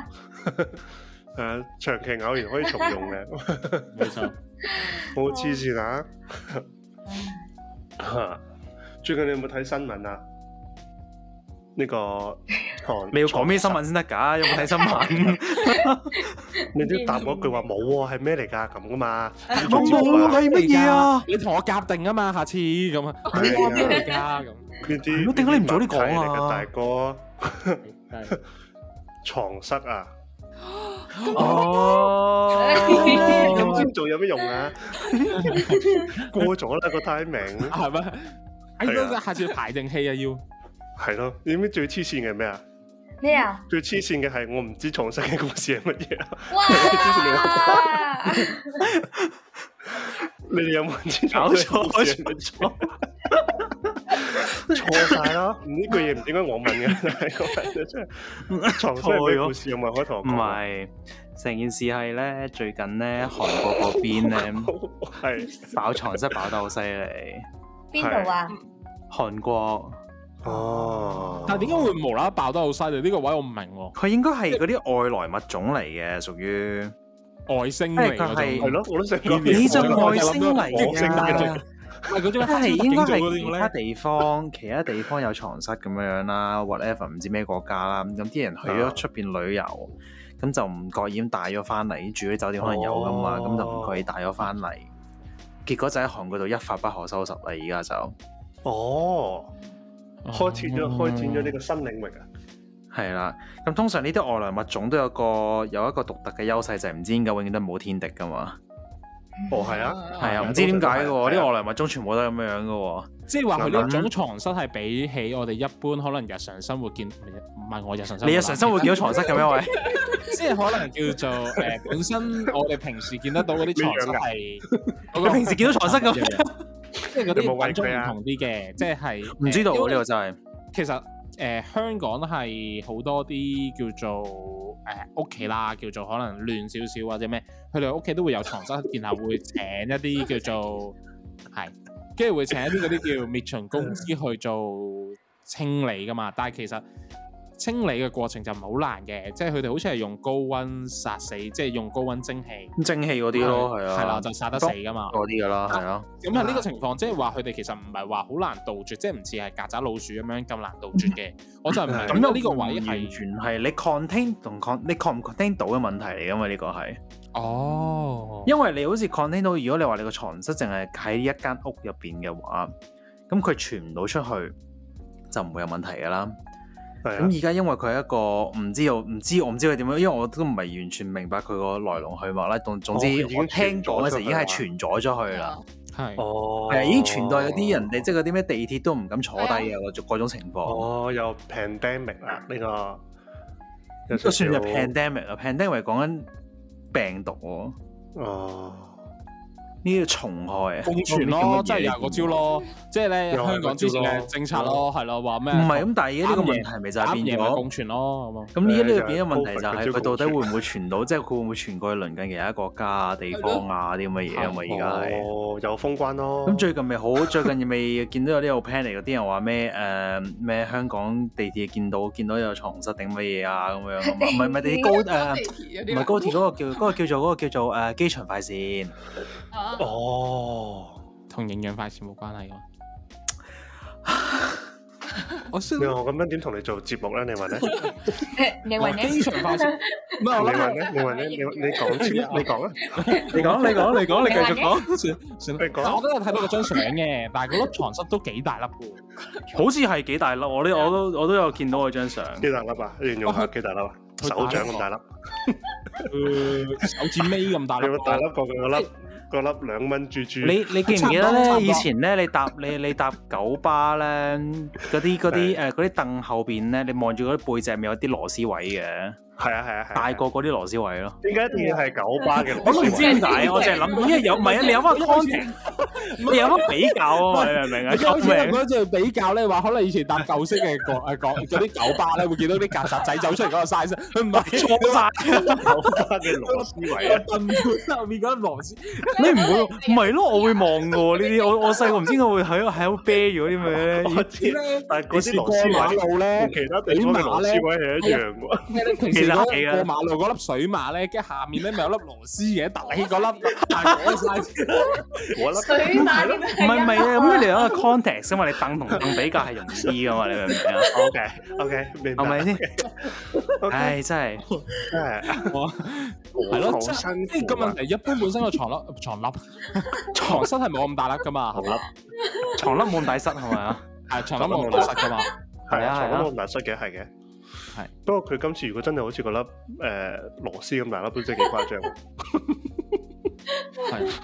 長期偶然可以重用嘅， 冇錯。 好黐線啊！最近你有冇睇新聞啊？呢個你要講咩新聞先得㗎？有冇睇新聞？ 你都答我句話冇喎，係咩嚟㗎？咁噶嘛？ 冇係乜嘢啊？ 你同我夾定啊嘛，下次咁啊。係咩嚟㗎？咁呢啲點解你唔早啲講啊？大哥，床蝨啊！咁先做有咩用啊？過咗啦個 timing， 係咩？係啊，下次排定氣啊要。 係咯，你知唔知最黐線嘅咩啊？ 咩啊？ 最黐線嘅係我唔知床蝨嘅故事係乜嘢啊！ 哇！ 你哋有冇知搞錯？錯晒啦！呢句嘢唔應該我問嘅，係真係床蝨嘅故事有冇人可以同我講？ 唔係，成件事係咧，最近咧韓國嗰邊咧係爆床蝨爆得好犀利。 邊度啊？ 韓國。 哦， 但係點解會無啦啦爆得好犀利？呢個位我唔明喎。 佢應該係嗰啲外來物種嚟嘅，屬於外星嚟嗰種。 係咯，我都想講。 你就外星嚟嘅， 係嗰種係應該係其他地方有床蝨咁樣啦 ，whatever 唔知咩國家啦。咁啲人去咗出邊旅遊，咁就唔覺意咁帶咗翻嚟，住喺酒店可能有噶嘛，咁就唔覺意帶咗翻嚟，結果就喺韓國度一發不可收拾啦！而家就開展咗呢個新領域啊！ 係啦，咁通常呢啲外來物種都有一個獨特嘅優勢，就係唔知點解永遠都冇天敵噶嘛。 係啊， 係啊，唔知點解嘅喎，啲外來物種全部都係咁樣嘅喎。 即係話佢呢種床蝨係比起我哋一般可能日常生活見，唔係我日常生活。 你日常生活見到床蝨嘅咩？喂， 即係可能叫做本身我哋平時見得到嗰啲床蝨係， 我平時見到床蝨咁， 即係嗰啲品種唔同啲嘅，即係唔知道呢個真係。 其實香港係好多啲叫做屋企啦，叫做可能亂少少或者咩，佢哋屋企都會有床蝨，然後會請一啲叫做係，跟住會請一啲嗰啲叫滅蟲公司去做清理噶嘛，但係其實清理嘅過程就唔係好難嘅，即係佢哋好似係用高溫殺死，即係用高溫蒸汽嗰啲咯，係啊， 係啦，就殺得死噶嘛， 嗰啲噶啦，係啊。 咁喺呢個情況，即係話佢哋其實唔係話好難杜絕，即係唔似係曱甴老鼠咁樣咁難杜絕嘅。我就唔明咁樣呢個位係完全係你 contain 同你 contain 到嘅問題嚟噶嘛？呢個係哦， 因為你好似 contain 到，如果你話你個床蝨淨係喺一間屋入邊嘅話，咁佢傳唔到出去就唔會有問題噶啦。咁而家因為佢係一個我唔知佢點樣，因為我都唔係完全明白佢個來龍去脈啦。總之我聽講嘅時候已經係傳咗出去啦。 係係已經傳到有啲人哋即係嗰啲咩地鐵都唔敢坐低啊嗰種情況。 哦，有 pandemic 啊呢個， 都算係 pandemic 啊 pandemic 講緊病毒喎。 哦。 呢個蟲害啊， 共存咯，即係有個招咯，即係咧香港之前嘅政策咯，係咯，話咩？唔係咁，但係而家呢個問題咪就係變咗共存咯， 咁而家呢個變咗問題就係佢到底會唔會傳到，即係佢會唔會傳過去鄰近其他國家啊、地方啊啲咁嘅嘢啊嘛？而家係有封關咯。 咁最近未見到有啲好 panic 嗰啲人話咩香港地鐵見到有床蝨定乜嘢啊咁樣，唔係地鐵唔係高鐵嗰個叫做機場快線。 哦， 同營養快線冇關係㗎。 我咁樣點同你做節目咧？你話咧？ 你話咧？ 機場快線，唔係我諗你話咧？你講先，你講啊！ 你繼續講， 算啦。但我都有睇到嗰張相嘅，但係嗰粒床蝨都幾大粒嘅， 好似係幾大粒。我都有見到嗰張相。 幾大粒啊？你形容下幾大粒啊？手掌咁大粒， 手指尾咁大粒， 大粒過佢嗰粒2蚊豬豬。 你記唔記得咧？以前咧，你搭九巴咧，嗰啲凳後邊咧，你望住嗰啲背脊咪有啲螺絲位嘅。 係啊， 大過嗰啲螺絲位咯。 點解一定要係九巴嘅？ 我都唔知點解，我淨係諗到，因為有唔係啊？你有乜 context？你有乜比較啊？嘛，你明唔明啊？ 因為嗰隻比較咧，話可能以前搭舊式嘅嗰啲九巴咧，會見到啲曱甴仔走出嚟嗰個 size，佢唔係錯晒九巴嘅螺絲位啊！ 凳盤後面嗰粒螺絲， 你唔會唔係咯？我會望嘅喎呢啲，我細個唔知我會喺度啤住嗰啲咩？ 我知咧，但係嗰啲螺絲位咧， 其他地方嘅螺絲位係一樣喎。 其實過馬路嗰粒水馬咧，跟住下面咧咪有粒螺絲嘅，凸起嗰粒大嗰 size， 水馬唔係啊，咁你有一個 context 啊嘛，你凳同凳比較係容易噶嘛，你明唔明啊 ？OK，明白。 係咪先？唉，真係係咯，即係個問題，一般本身個床蝨係冇咁大粒噶嘛，係咪？ 床粒冇咁大蝨係咪啊？ 係床粒冇咁大蝨噶嘛？ 係啊，床粒冇咁大蝨嘅，係嘅。係，不過佢今次如果真係好似個粒螺絲咁大粒，都真係幾誇張。 係。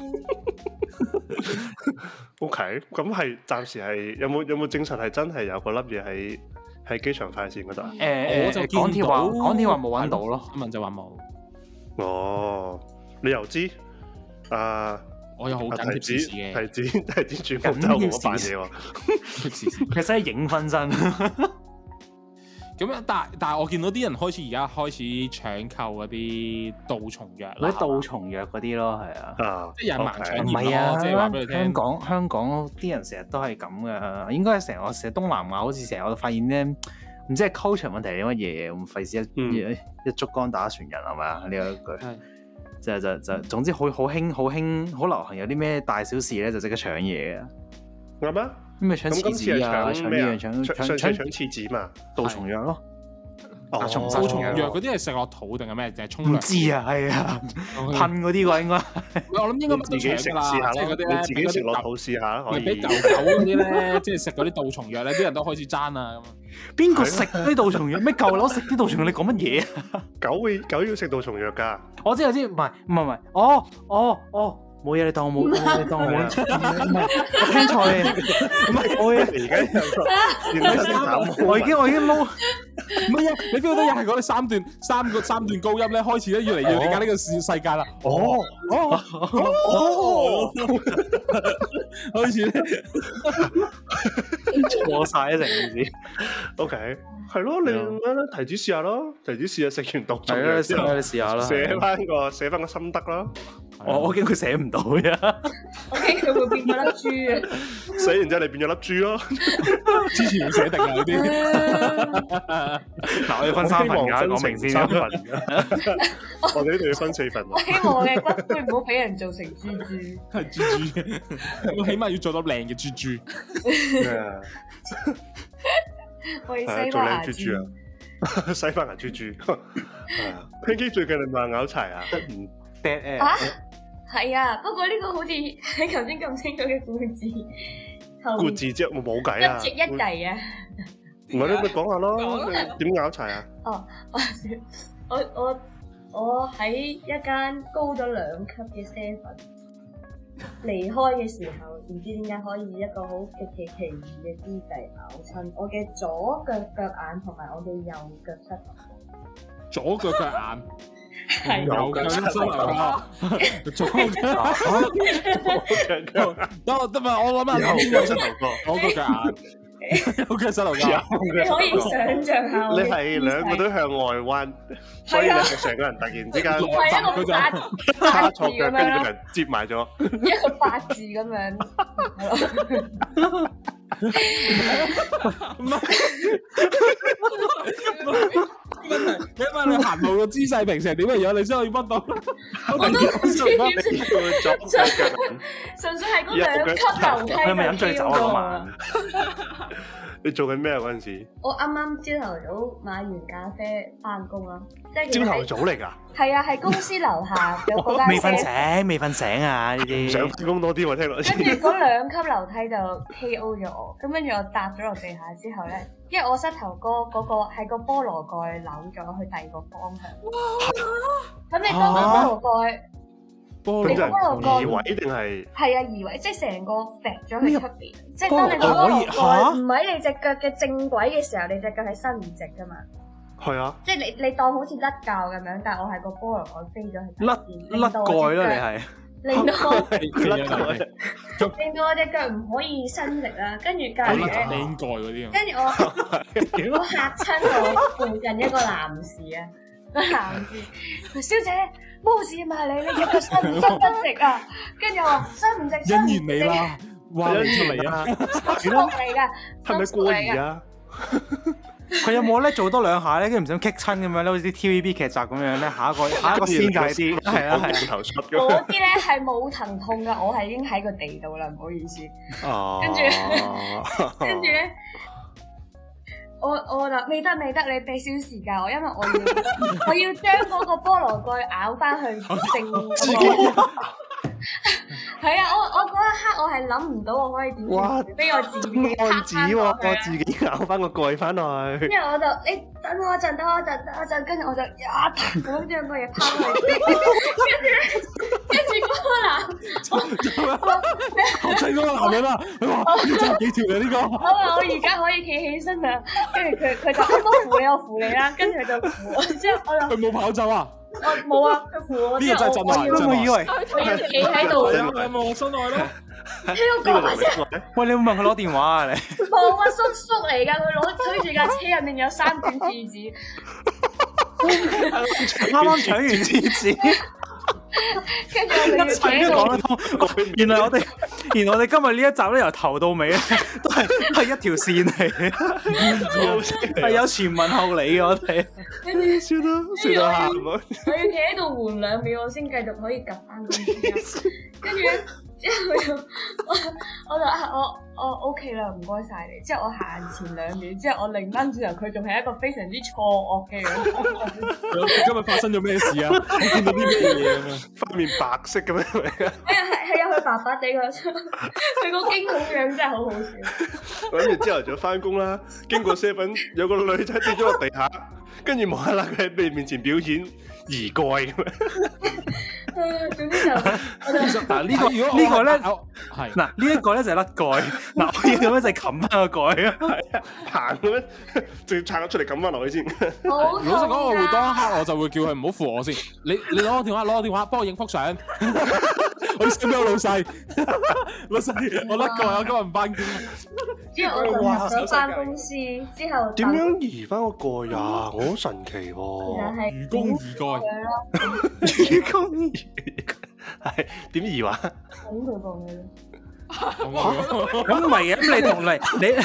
OK，咁係暫時係有冇證實係真係有個粒嘢喺機場快線嗰度？ 我就港鐵話冇揾到咯， 新聞就話冇。 哦，你又知？ 我有好緊貼時事嘅， 提子轉福州嗰班嘢喎。 其實係影分身。 咁樣，但係我見到啲人開始搶購嗰啲杜蟲藥啦， 嗰啲杜蟲藥嗰啲咯，係啊， 即係隱瞞搶唔係啊， 即係話俾你聽。 香港啲人成日都係咁噶，應該係成日東南亞好似成日我發現咧，唔知係 culture 問題定乜嘢，咁費事一竹竿打船人係咪啊？呢一句就總之好興好流行，有啲咩大小事咧就即刻搶嘢啊！ 啱啊！ 咩搶廁紙啊？搶呢樣搶廁紙嘛？ 杜蟲藥咯。 杜蟲藥嗰啲係食落肚定係咩？定係沖涼？ 唔知啊，係啊，噴嗰啲啩應該。 我諗應該自己食試下咯，你自己食落肚試下可以。俾狗嗰啲咧，即係食嗰啲杜蟲藥咧，啲人都開始爭啊咁。 邊個食啲杜蟲藥？咩舊佬食啲杜蟲藥？你講乜嘢啊？ 狗要食杜蟲藥㗎。 我知，唔係，哦。冇嘢，你當我冇，你當我冇。我聽錯嘅，唔係我而家我已經撈， 唔係啊，你 feel 到又係嗰啲三段高音咧，開始咧越嚟越理解呢個世界啦。開始咧錯晒一成件事。 OK， 係咯，你提子試下咯，提子試下食完毒蟲藥之後，你試下啦， 寫翻個心得啦。 我驚佢寫唔到呀， 我驚佢會變咗粒珠啊！ 寫完之後你變咗粒珠咯， 之前要寫定啊嗰啲。 嗱，我要分3份㗎，講明先 3份㗎。我哋呢度要分4份。 我希望我嘅骨灰唔好俾人做成豬豬。 係豬豬，我起碼要做到靚嘅豬豬。 我要西班牙豬豬啊！西班牙豬豬。Pinky 最近你咪拗柴啊？唔 dead air。 係啊，不過呢個好似喺頭先咁清楚嘅故事， 故事啫，我冇計啊， 一直一遞啊。 唔係你咪講下咯，點拗柴啊？ 我喺一間高咗2級嘅 seven 離開嘅時候，唔知點解可以一個好極其奇異嘅姿勢咬親我嘅左腳腳眼同埋我嘅右腳膝頭。 左腳腳眼。 係有嘅，左腳，得咪？我諗下邊個膝頭哥，我個腳眼，有嘅膝頭哥， 你可以想像下， 你係兩個都向外彎，所以你係成個人突然之間係一個叉錯腳，跟住個人接埋咗， 一個八字咁樣。 唔係問題，你問你行路個姿勢平時係點嘅樣，你先可以分到。 我都唔知點算，純粹係嗰2級樓梯係咪飲醉酒啊？ 你做緊咩啊？嗰陣時我啱啱朝頭早買完咖啡翻工啦，即係朝頭早嚟㗎。 係啊，係公司樓下有嗰間。 未瞓醒啊！呢啲想翻工多啲喎，聽落。 跟住嗰2級樓梯就 KO 咗我，咁跟住我搭咗落地下之後咧，因為我膝頭哥嗰個係個菠蘿蓋扭咗去第二個方向。咁你當個菠蘿蓋，你個菠蘿蓋移位定係？ 係啊，移位，即係成個揈咗去出邊。即係當你個菠蘿蓋唔喺你隻腳嘅正軌嘅時候，你隻腳係伸唔直噶嘛。 係啊， 即係你當好似甩臼咁樣，但係我係個菠蘿蓋飛咗去甩蓋咯，你係令到我隻腳唔可以伸直啦，跟住隔離咧，跟住我嚇親我附近一個男士啊，個男士，小姐冇事嘛？你隻腳伸唔伸得直啊？跟住我話伸唔直， 欣然你啦，話你出嚟啊， 係咯嚟㗎， 係咪過兒啊？ 佢有冇咧做多2下咧，跟住唔想棘親咁樣咧，好似啲 TVB 劇集咁樣咧，下一個先就係啲係啊係頭出嗰啲咧係冇疼痛㗎，我係已經喺個地度啦，唔好意思。跟住咧，我就未得，你俾少時間我，因為我要將嗰個菠蘿蓋咬翻去正。係啊，我嗰一刻我係諗唔到我可以點算，俾我自己拍子喎，我自己咬翻個蓋翻去。 之後我就等我一陣，跟住我就咁將個嘢拋去，跟住嗰個男， 好細個男人啊！佢話要爭幾條啊呢個。 我話我而家可以企起身啦，跟住佢就我扶你啦，跟住佢就扶我，之後我就佢冇跑走啊！ 我冇啊，佢扶我。 呢個真係真愛， 我以為我要企喺度。 有冇真愛咯？ 聽我講埋先。 喂，你有冇問佢攞電話啊？你冇啊，叔嚟㗎，佢推住架車入面有3卷廁紙。 啱啱搶完廁紙。 跟住我哋一切都講得通。原來我哋今日呢一集咧，由頭到尾咧都係一條線嚟嘅，係有前文後理嘅我哋。 跟住笑到喊我要企喺度緩2秒，我先繼續可以及翻公司。跟住咧之後我就我 OK 啦，唔該晒你。之後我行前2秒，之後我擰翻轉頭，佢仲係一個非常之錯愕嘅樣。 今日發生咗咩事啊？你見到啲咩嘢咁啊？ 塊面白色咁樣嚟啊！ 係啊，佢白白地個，佢個驚恐樣真係好好笑。 跟住朝頭早翻工啦，經過 seven 有個女仔跌咗落地下，跟住無啦啦佢喺你面前表演移蓋咁樣。 總之就嗱呢個咧係嗱呢一個咧就係甩蓋，嗱我要咁樣就係冚翻個蓋啊， 行咁樣，仲要撐咗出嚟冚翻落去先。 老實講，我會當刻我就會叫佢唔好扶我先。你攞我電話，幫我影幅相。我要先俾我老細，我甩蓋，我今日唔翻工。 之後我就入咗翻公司，之後點樣移翻個蓋呀？我好神奇喎！ 愚公移蓋愚公移係點移話？ 拱佢過去。 咁唔係嘅，咁你同你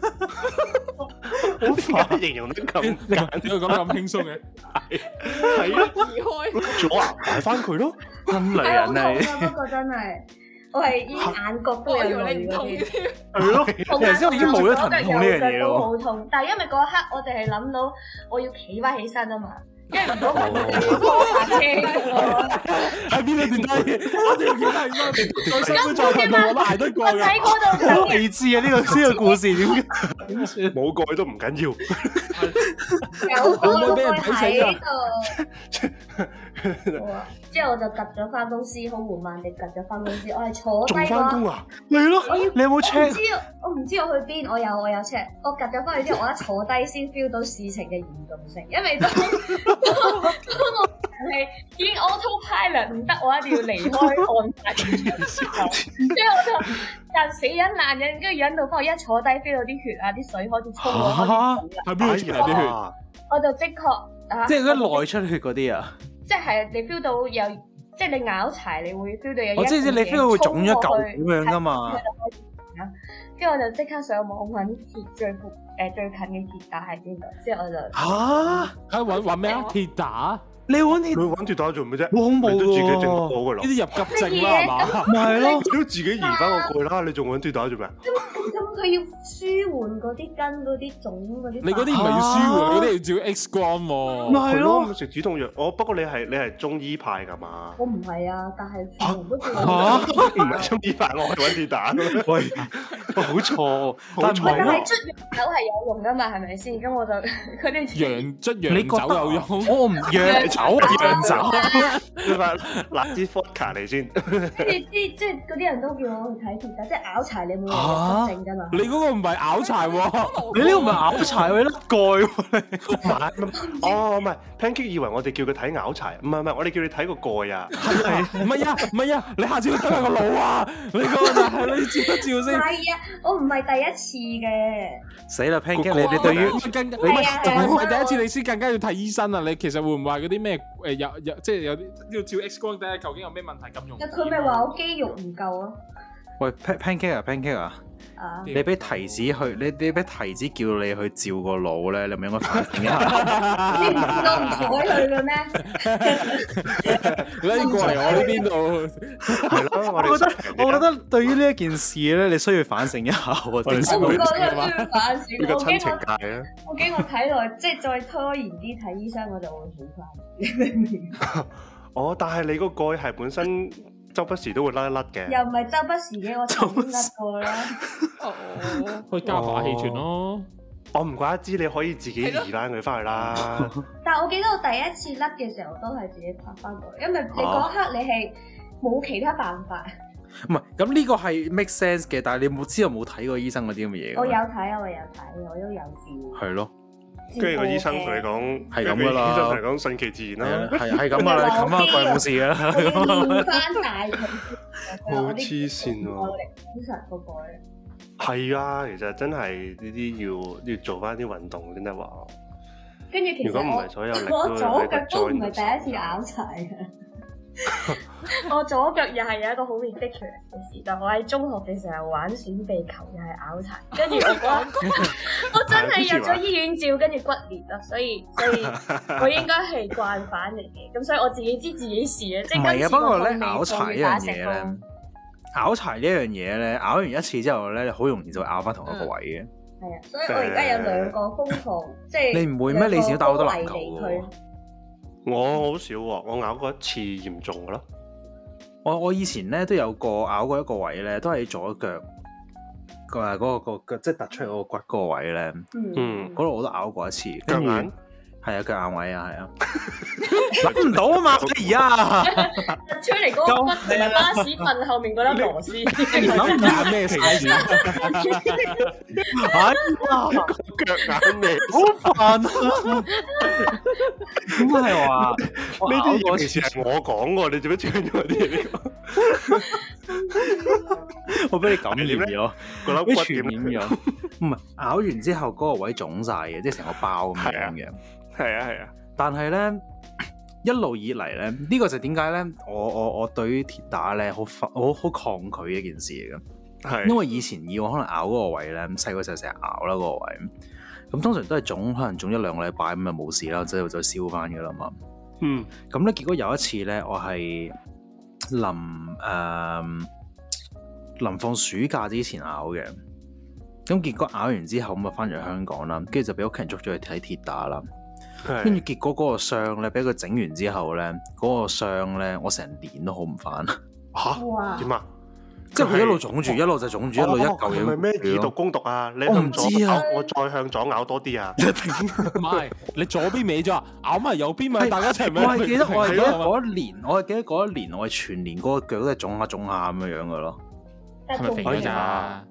好快形容得咁點解講得咁輕鬆嘅？ 係啊， 移開咗啊，擺翻佢咯， 真女人係。不過真係，我係依眼角都有淚嗰啲。 係咯，其實我已經冇咗疼痛呢樣嘢都喎。 好痛，但係因為嗰一刻我淨係諗到我要企翻起身啊嘛。因為如果唔係，我拖下車喎。 喺邊度跌低？我哋要企翻起身，再辛苦再痛，我都捱得過嘅。 喺嗰度好未知啊！呢個故事點算？ 冇蓋都唔緊要。 有蓋俾人睇度。之後我就趌咗翻公司，好緩慢地趌咗翻公司。我係坐低仲翻工啊？ 你咯，你有冇 check？ 我唔知我去邊，我有 check。我趌咗翻去之後，我一坐低先 feel 到事情嘅嚴重性，因為當我係已經 autopilot 唔得，我一定要離開案發現場時候，所以我就人死忍爛忍，跟住忍到翻我一坐低 feel 到啲血啊、啲水開始衝我開始喺邊度出嚟啲血？ 我就即刻即係嗰啲內出血嗰啲啊！ 即係你 feel 到有，即係你咬柴，你會 feel 到有。 我知你 feel 到會腫咗嚿咁樣噶嘛？ 跟住我就即刻上網揾鐵最近嘅鐵打喺邊度，之後我就喺揾咩啊？鐵打？ 你揾鐵打做咩啫？ 好恐怖喎！ 都自己整好噶啦， 呢啲入急症啦係嘛？ 咪係咯， 都自己移翻個蓋啦，你仲揾鐵打做咩？ 咁佢要舒緩嗰啲筋、嗰啲腫、嗰啲。 你嗰啲唔係要舒緩，你嗰啲要照 X 光喎。 咪係咯， 食止痛藥。不過你係中醫派㗎嘛？ 我唔係啊，但係全部都叫唔係中醫派，我去揾鐵打。 喂，好錯， 但係捽羊酒係有用㗎嘛？係咪先？咁我就佢哋捽羊酒有用。 我唔羊酒羊酒。 你話拿支 vodka 嚟先。 跟住即係嗰啲人都叫我去睇鐵打，即係拗柴你冇有急症㗎嘛？ 你嗰個唔係拗柴喎， 你呢個唔係拗柴，你甩蓋喎。唔係 Pancake 以為我哋叫佢睇拗柴，唔係，我哋叫你睇個蓋啊。 唔係啊，你下次要睇下個腦啊！你嗰個係你照一照先。 係啊，我唔係第一次嘅。 死啦 Pancake，你對於你唔係第一次，你先更加要睇醫生啊！你其實會唔會話嗰啲咩即係有啲要照 X 光睇下究竟有咩問題咁用？ 佢咪話我肌肉唔夠啊？ 喂 Pancake 啊！你俾提子去，你俾提子叫你去照個腦咧，你咪應該反省一下。 你唔知道唔睬佢嘅咩？ 你過嚟我呢邊度， 係咯。 我覺得對於呢一件事咧，你需要反省一下喎。 我覺得需要反省。 呢個親情界啊！ 我驚我睇落，即係再拖延啲睇醫生，我就會好快。你明唔明？ 但係你個蓋係本身。周不時都會甩一甩嘅， 又唔係周不時嘅，我曾經甩過啦。 去加把氣團咯。 我唔怪得知你可以自己移翻佢翻去啦。 但係我記得我第一次甩嘅時候都係自己拍翻過嚟，因為你嗰刻你係冇其他辦法。 唔係，咁呢個係 make sense 嘅，但係你冇睇過醫生嗰啲咁嘅嘢。 我有睇，我都有照。 係咯。 跟住個醫生同你講係咁噶啦， 醫生同你講順其自然啦， 係咁噶啦，你冚翻蓋冇事噶啦。 練翻大佢， 好黐線喎！ 經常個蓋。 係啊，其實真係呢啲要做翻啲運動先得話。 跟住其實如果唔係所有力我左腳都唔係第一次拗柴嘅。我左腳又係有一個好 ridiculous 嘅事，但我喺中學嘅時候玩閃避球又係拗柴，跟住我真係入咗醫院照，跟住骨裂啦，所以我應該係慣犯嚟嘅，咁所以我自己知自己事啊，即係今次不過咧拗柴呢樣嘢咧，拗柴呢樣嘢咧，拗完一次之後咧，你好容易就會拗翻同一個位嘅。 係啊，所以我而家有兩個瘋狂，即係你唔會咩？你以前都打好多籃球喎。 我好少喎，我拗過一次嚴重嘅咯。 我以前咧都有拗過一個位咧，都係左腳嗰個即係突出嚟嗰個骨嗰個位咧。嗰度我都拗過一次。 腳眼係啊，腳眼位啊，係啊。 諗唔到啊嘛，而家出嚟嗰個骨同埋巴士棍後面嗰粒螺絲， 諗唔到咩 size？ 係腳眼嚟， 好煩啊！咁係話呢啲嘢平時係我講喎，你做乜將咗啲嘢？ 我俾你感染咗， 嗰粒骨傳染咗。唔係咬完之後嗰個位腫晒嘅，即係成個包咁樣嘅。 係啊。 但係咧一路以嚟咧，呢個就點解咧？我對於鐵打咧好抗拒嘅一件事嚟嘅。係因為以前以往可能咬嗰個位咧，細個時候成日咬啦嗰個位，咁通常都係腫，可能腫1-2個禮拜咁就冇事啦，之後就燒翻噶啦嘛。咁咧結果有一次咧，我係臨放暑假之前咬嘅，咁結果咬完之後咁啊翻咗香港啦，跟住就俾屋企人捉咗去睇鐵打啦。跟住結果嗰個傷咧，俾佢整完之後咧，嗰個傷咧，我成年都好唔翻。 嚇？點啊？ 即係佢一路腫住，一路就腫住，一路一嚿嘢。 係咪咩以毒攻毒啊？你向左咬，我再向左咬多啲啊！ 唔係，你左邊歪咗，咬埋右邊咪大家一齊咩？ 我係記得嗰一年，我係全年嗰個腳都係腫下腫下咁樣嘅咯。 係咪肥咗咋？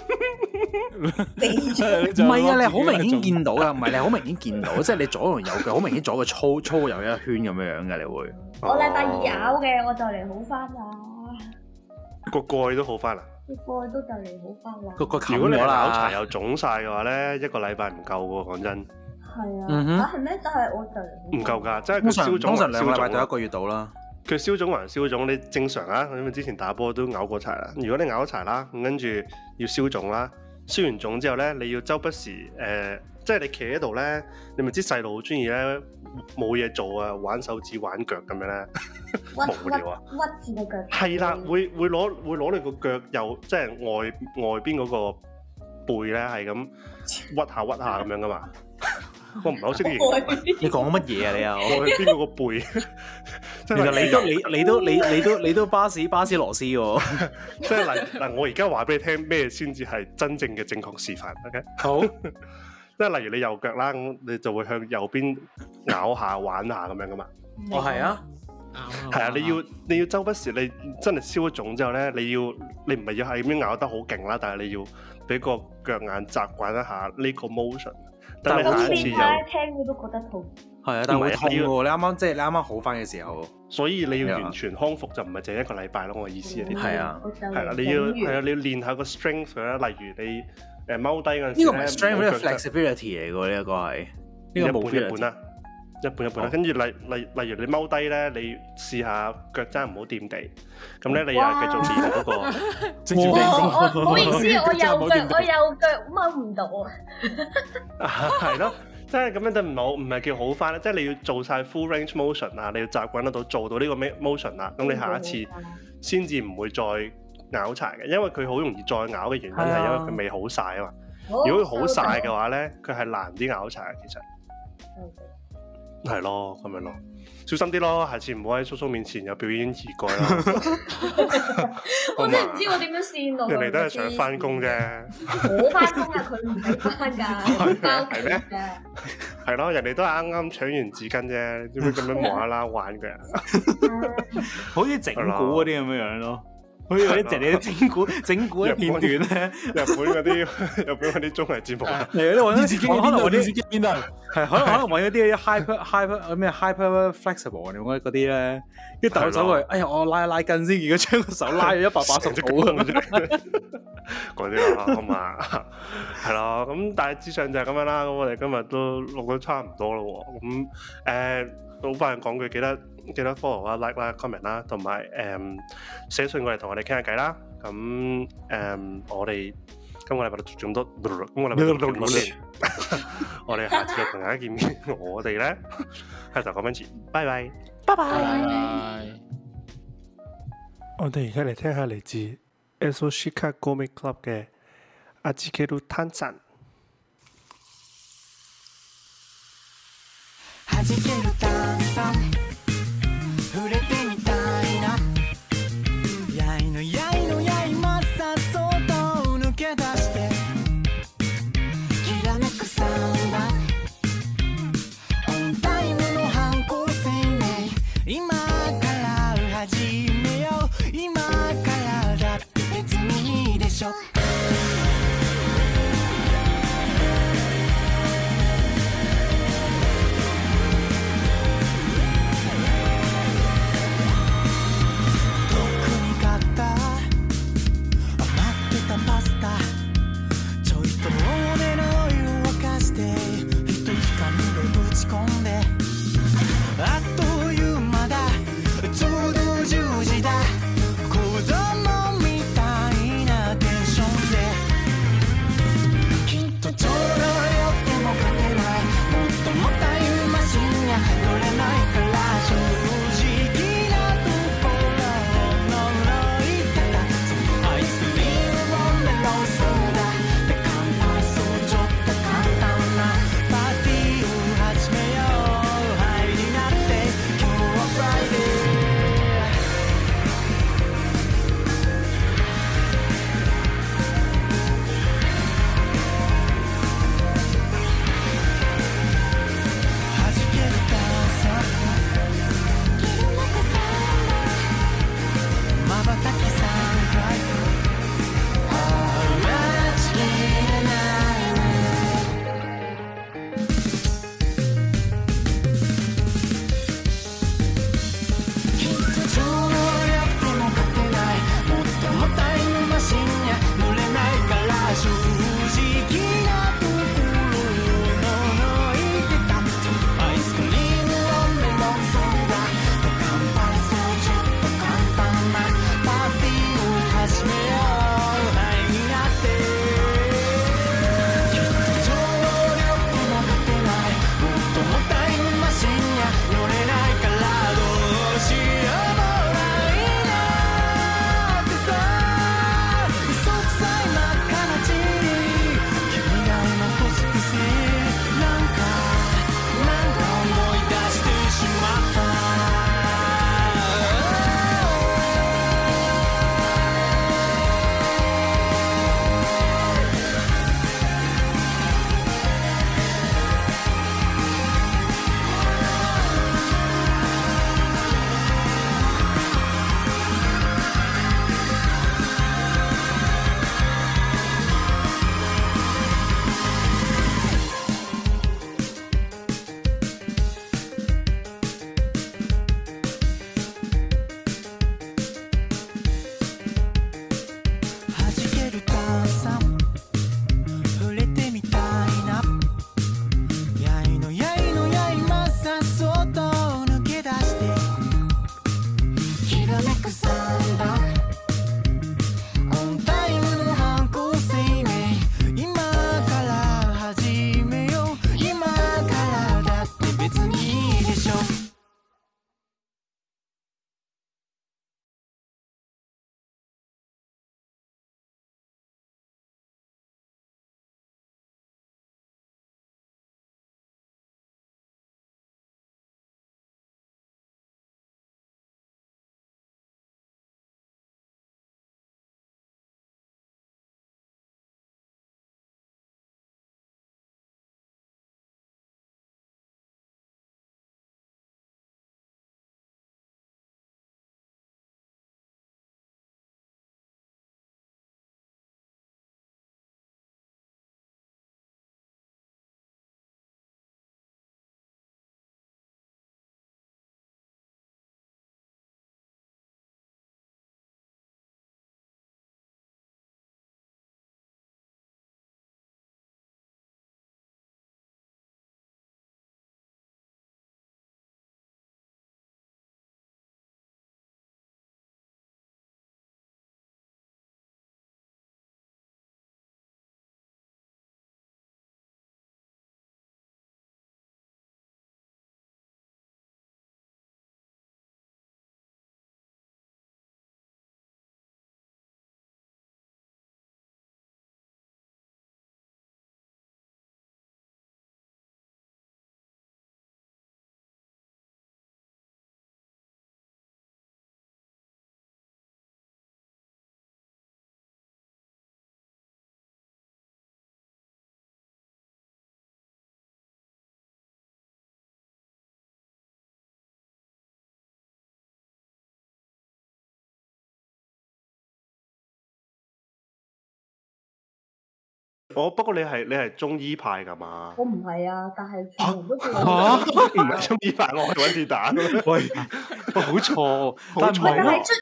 唔係啊，你好明顯見到噶，唔係你好明顯見到，即係你左同右腳好明顯左個粗有一圈咁樣嘅，你會。 我禮拜2咬嘅，我就嚟好翻啦。 個蓋都好翻啦。 個蓋都就嚟好翻啦。 個如果你咬柴又腫晒嘅話咧，1個禮拜唔夠喎，講真。 係啊。係咩？但係我就嚟唔夠㗎，即係佢消腫。 通常2個禮拜到1個月到啦。 佢消腫還消腫，你正常啊，因為之前打波都咬過柴啦。如果你咬咗柴啦，咁跟住要消腫啦，消完腫之後咧，你要周不時即係你企喺度咧，你咪知細路好中意咧冇嘢做啊，玩手指玩腳咁樣咧，無聊啊， 屈住個腳。 係啦，會攞你個腳又即係外邊嗰個背咧，係咁屈下咁樣噶嘛。我唔係好識形容。 你講乜嘢啊？你啊？ 外邊嗰個背。 其實你都巴士螺絲喎。 即係嗱，我而家話俾你聽咩先至係真正嘅正確示範 ，OK？ 好。即係例如你右腳啦，咁你就會向右邊咬下玩下咁樣噶嘛。 哦，係啊。 係啊，你要周不時，你真係燒咗腫之後咧，你唔係要係咁樣咬得好勁啦，但係你要俾個腳眼習慣一下呢個 motion。但係下一次又聽佢都覺得痛。 係啊，但係會痛喎。你啱啱好翻嘅時候， 所以你要完全康復就唔係淨係1個禮拜咯。我嘅意思係係啊， 係啦，你要練下個 strength 啦。例如你踎低嗰陣時呢個唔係 strength，呢個 flexibility 嚟嘅，呢一個係呢個冇一半啦，一半啦。跟住例如你踎低咧，你試下腳踭唔好掂地，咁咧你又繼續練嗰個。 唔好意思，我右腳踎唔到啊。 係咯。即係咁樣就唔係叫好翻咧，即係你要做晒 full range motion 啊，你要習慣得到做到呢個 motion 啦，咁你下一次先至唔會再咬柴嘅，因為佢好容易再咬嘅原因係因為佢未好晒啊嘛。如果佢好晒嘅話咧，佢係難啲咬柴其實。係咯，咁樣咯，小心啲咯，下次唔好喺叔叔面前有表演異改啦。 我真係唔知我點樣線路。 人哋都係想翻工啫。 我翻工啊，佢唔使翻㗎， 係咩？係咯，人哋都係啱啱搶完紙巾啫，點會咁樣無啦啦玩嘅？ 好似整蠱嗰啲咁樣咯。好似嗰啲你啲整蠱嘅片段咧， 日本嗰啲綜藝節目啊， 嚟嗰啲電視機，可能揾電視機邊度？ 係可能揾嗰啲 hyper flexible 嗰啲咧，跟住走去，哎呀我拉筋先，而家將個手拉咗180度咁樣， 嗰啲啦，好嘛？係咯，咁大致上就係咁樣啦。咁我哋今日都錄到差唔多啦喎。咁好快講句，記得 follow 啦、like 啦、comment 啦，同埋寫信過嚟同我哋傾下偈啦。咁我哋今個禮拜都做咁多，我哋下次就同大家見面。我哋咧係就咁樣子，拜拜， 拜拜。 我哋而家嚟聽下嚟自 Esoshika Gourmet Club 嘅阿吉ケルタンさん。 弾ける炭酸触れてみたいなやいのやいのやいまさそうと抜け出してきらめくサウンドオンタイムの反抗線不過你係中醫派㗎嘛？ 我唔係啊，但係全部都叫我唔係中醫派，我係揾鐵蛋。 喂，好錯， 好錯。